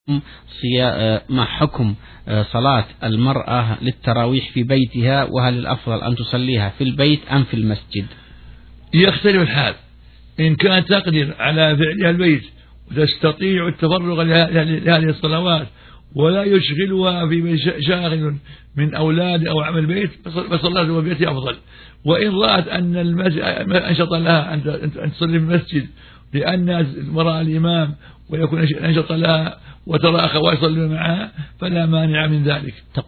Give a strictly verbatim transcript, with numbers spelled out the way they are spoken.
ما حكم صلاة المرأة للتراويح في بيتها، وهل الأفضل أن تصليها في البيت أم في المسجد؟ يختلف الحال. إن كان تقدر على فعلها البيت وتستطيع التفرغ لهذه الصلوات ولا يشغلها في شاغل من أولاد أو عمل بيت، فصلاته في بيتها أفضل. وإن رأت أن أنشط لها أن تصلي في المسجد لأن وراء الإمام ويكون أنشط لها وترى أخوات يصلون معها فلا مانع من ذلك.